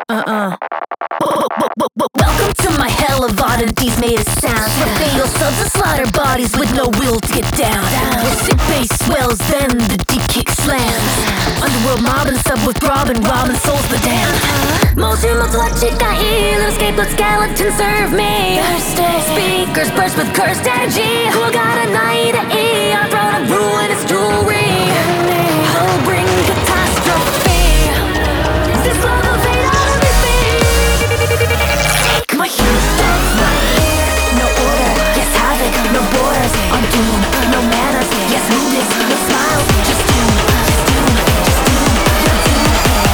Welcome to my hell of oddities made of sound. With fatal subs and slaughter bodies with no will to get down. With sick bass swells, then the deep kick slams. Underworld mobbing sub with robbing souls the damned. Motion multi-chick, I hear little scapegoat skeleton serve me. Thursday speakers burst with cursed energy. Who got a night at E? I'm throwing a ruinous jewelry. I'll bring catastrophe. This love will fade out of your feet. Take my huge stuff right here. No order, yes havoc, no borders. I'm doom, no manners, yes movements, no smiles, just doom, just doom, just doom, just doom.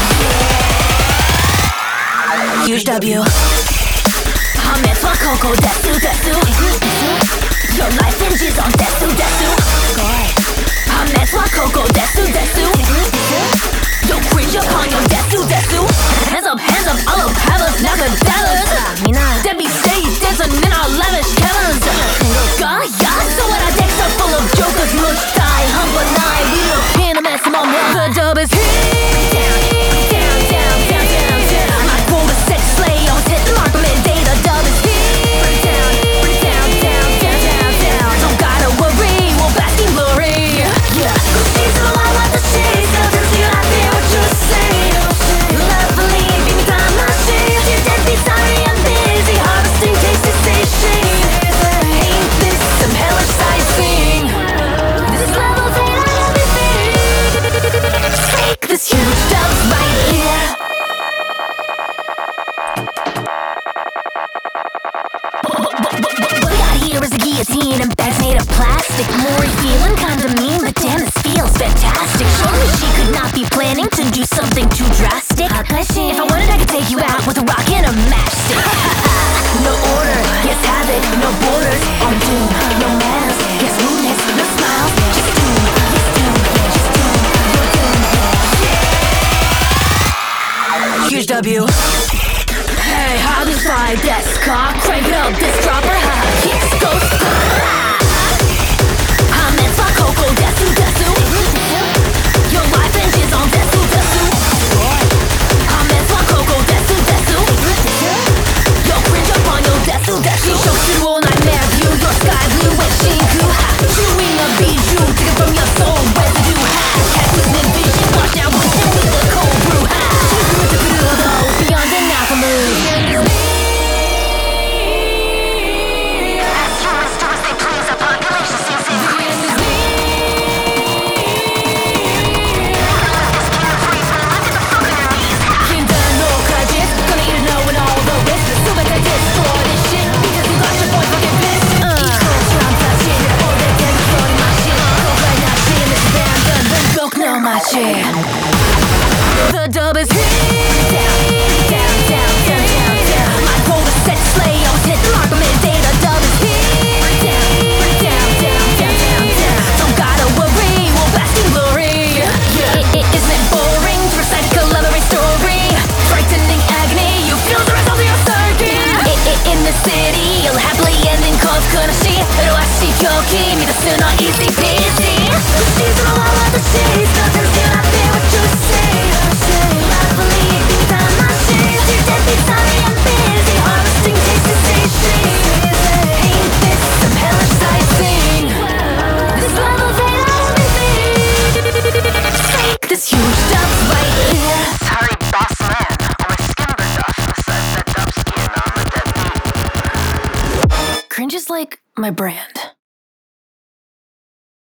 Huge W. Hametwa Koko Desu Desu. Your life hinges on Desu Desu. Hametwa Koko Desu Desu. Yo cringe upon your Desu Desu. Hands up, all of Palace, Nagadellas. Debbie stays dancing in our lavish killers. Gaia, so what our decks are full of jokers. Mush die, humble night. We look in a mess among them. The dub is here. I pull the sex slay on hit mark them in data. Dub is here. Don't gotta worry, we'll bask in glory. Yeah, go chase the wild like the shades. Doesn't see I hear what you say. Lovely, be me time my shades. You're dead, be sorry, I'm busy harvesting tasty station. Ain't this some hellish sightseeing? This level's ain't on everything. Take this huge dub right here. What we got here is a guillotine and bags made of plastic. More healing, kinda mean, but damn, this feels fantastic. Surely she could not be planning to do something too drastic. If I wanted, I could take you out with a rock and a matchstick. No order, yes havoc, no borders. On doom, no manners, yes rudeness, no smiles, just doom, yes doom, just doom, you're doomed. Huge W. Hey, how do I desk cock? Crank it up, this dropper, ha, kicks, ghost, Hametwa Koko Desu Desu. Your life hinges on Desu Desu. Hametwa Koko Desu Desu. Yo cringe up on your Desu Desu. Shoshiru nightmare view, your sky blue and Shinku. Chewing a bijou, taken from your soul residue. Cats with vision, watch out with him with the cold brew. Choose with the blue though, beyond an alpha mood. The dub is here. I pull the sex slay, I was hit the mark, I'm in data. Dub is here. Don't gotta worry, we'll bask in glory. It isn't boring to recite a coloring story. Frightening agony, you feel the rest of your circuit. In the city, you'll happily end in cause konashi. Eroashi kyoki, me the soon on easy peasy. She's the one with the shades, doesn't see I feel what you say. Lovely, be time my shades. You're dead, be sorry, I'm busy harvesting tasty station. Ain't this some hellish sightseeing? This level's ain't on everything. Take this huge dub right here. Sorry, boss man. All my skin burned off besides that dub skin on the dead meat. Cringe is like my brand.